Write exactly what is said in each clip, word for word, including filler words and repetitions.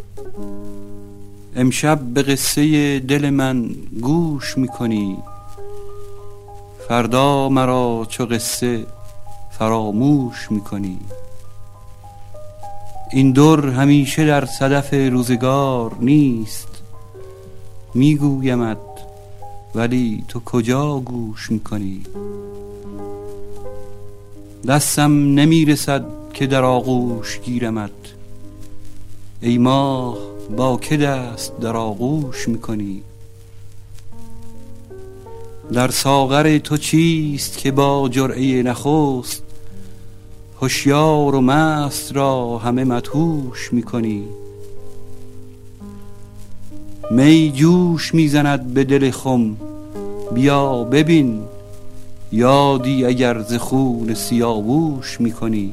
امشب به قصه دل من گوش میکنی، فردا مرا چو قصه فراموش میکنی. این در همیشه در صدف روزگار نیست، میگویمت ولی تو کجا گوش میکنی. دستم نمیرسد که در آغوش گیرمت، ای ماه با که دست در آغوش میکنی. در ساغر تو چیست که با جرعه نخست، هوشیار و مست را همه مدهوش میکنی. می جوش میزند به دل خم، بیا ببین یادی اگر ز خون سیاووش میکنی.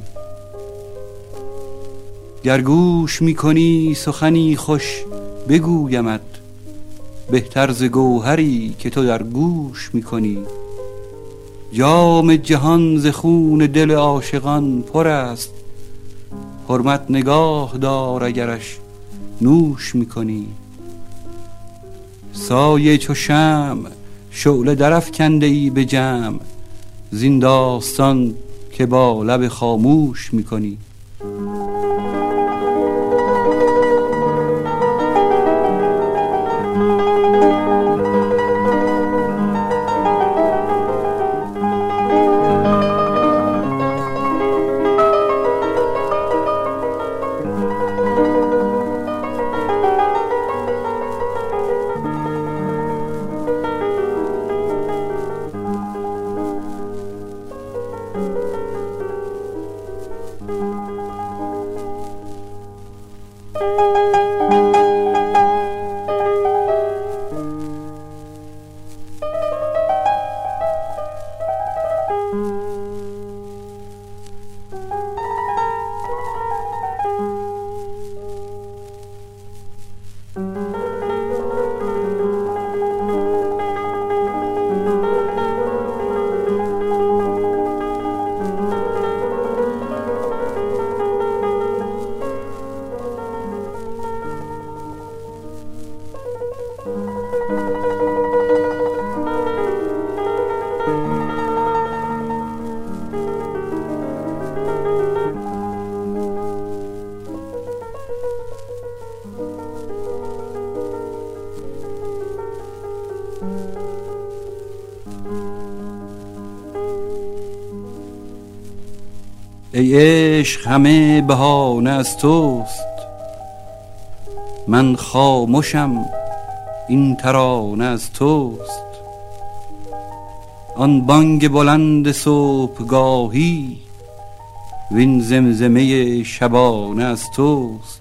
گر گوش میکنی سخنی خوش بگویمت، بهتر ز گوهری که تو در گوش میکنی. جام جهان ز خون دل عاشقان پر است، حرمت نگاه دار اگرش نوش میکنی. سایه چو شمع شعله درافکنده ای به جمع، زین داستان که با لب خاموش میکنی. ای عشق همه بهانه از توست، من خاموشم این ترانه از توست. آن بانگ بلند صبحگاهی وین زمزمه شبانه از توست.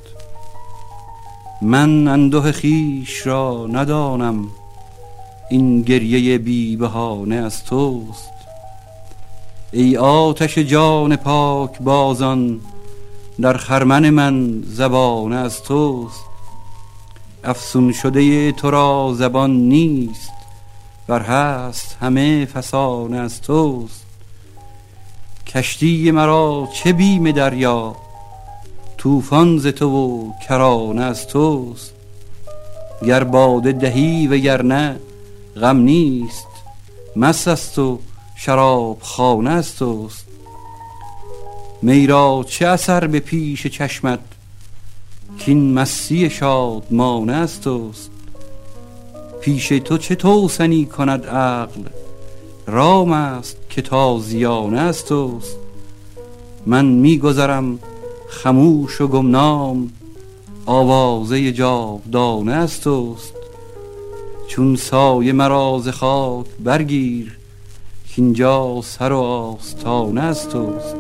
من اندوه خیش را ندانم، این گریه بی بهانه از توست. ای آتش جان پاک بازان، در خرمن من زبانه از توست. افسون شده تو را زبان نیست، ور هست همه فسانه از توست. کشتی مرا چه بیم دریا، طوفان ز تو و کرانه از توست. گر باده دهی و گر نه غم نیست، مست است و شراب خانه از توست. می را چه اثر به پیش چشمت، کین مستی شادمانه از توست. پیش تو چه توسنی کند عقل، رام است که تازیانه از توست. من می گذرم خموش و گمنام، آوازه جاودانه از توست. چون سایه مرا ز خاک برگیر، کینجا سر و آستانه از توست.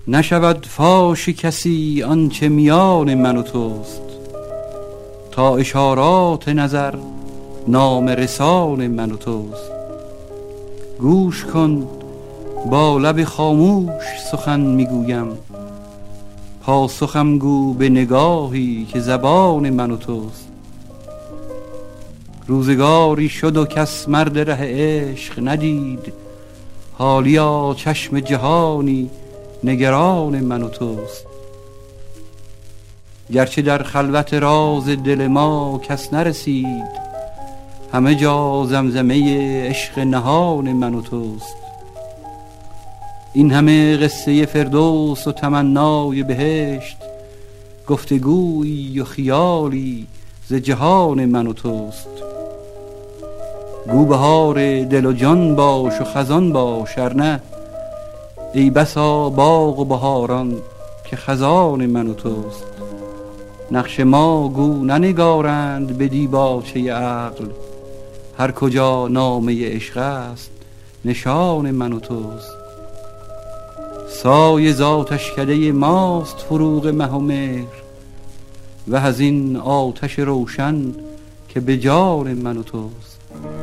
نشود فاش کسی آنچه میان من و توست، تا اشارات نظر نام رسان من و توست. گوش کن با لب خاموش سخن میگویم، پاسخم گو به نگاهی که زبان من و توست. روزگاری شد و کس مرد ره عشق ندید، حالیا چشم جهانی نگران من و توست. گرچه در خلوت راز دل ما کس نرسید، همه جا زمزمه عشق نهان من و توست. این همه قصه فردوس و تمنای بهشت، گفتگویی و خیالی ز جهان من و توست. گو بهار دل و جان باش و خزان باش، ارنه ای بسا باغ و بهاران که خزان من و توست. نقش ما گو ننگارند به دیباچه عقل، هر کجا نامه عشق است نشان من و توست. سایه ز آتشکده ماست فروغ مه و مهر، و از این آتش روشن که به جان من و توست.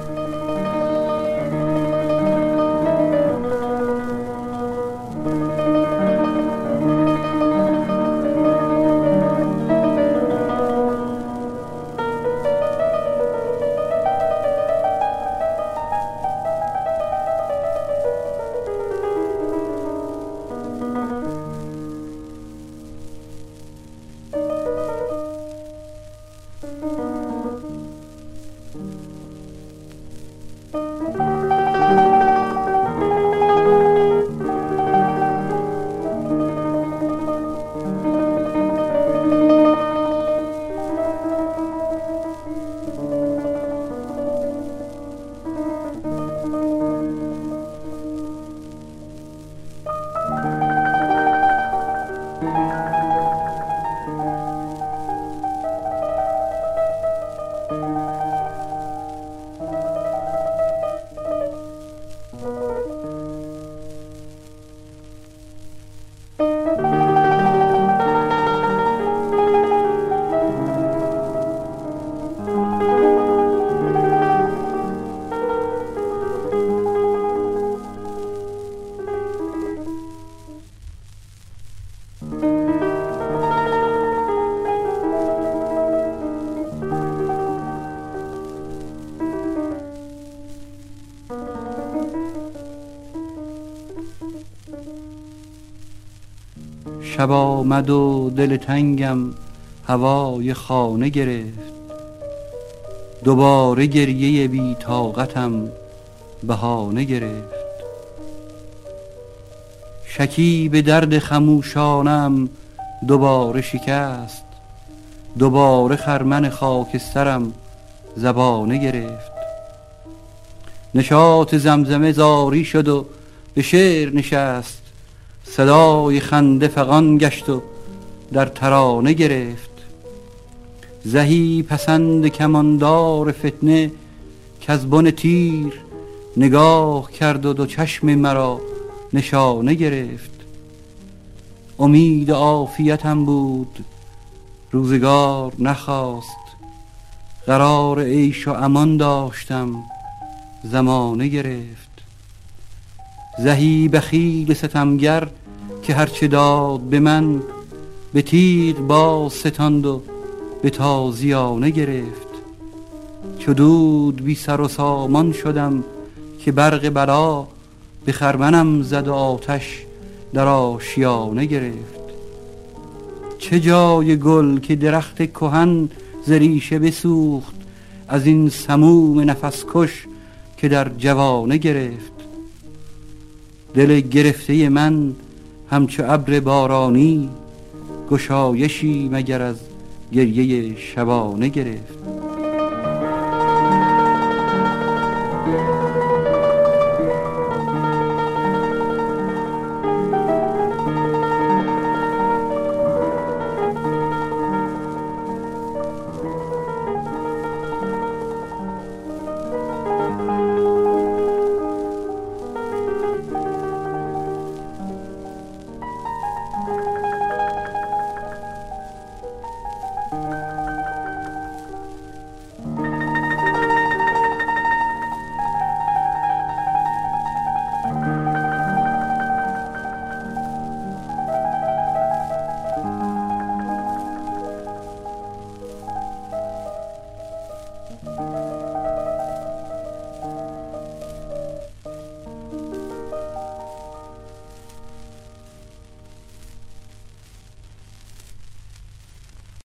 شب آمد و دل تنگم هوای خانه گرفت، دوباره گریه بی طاقتم بهانه گرفت. شکیب درد خموشانم دوباره شکست، دوباره خرمن خاکسترم زبانه گرفت. نشاط زمزمه زاری شد و به شعر نشست، صدای خنده فغان گشت و در ترانه گرفت. زهی پسند کماندار فتنه کز بن تیر، نگاه کرد و دو چشم مرا نشانه گرفت. امید عافیتم بود روزگار نخواست، قرار عیش و امان داشتم زمانه گرفت. زهی بخیل ستمگر که هرچه داد به من، به تیغ باز ستاند و به تازیانه گرفت. چو دود بی سر و سامان شدم که برق بلا، به خرمنم زد و آتش در آشیانه گرفت. چه جای گل که درخت کهن ز ریشه بسوخت، از این سموم نفس کش که در جوانه گرفت. دل گرفته من همچو ابر بارانی، گشایشی مگر از گریه شبانه گرفت.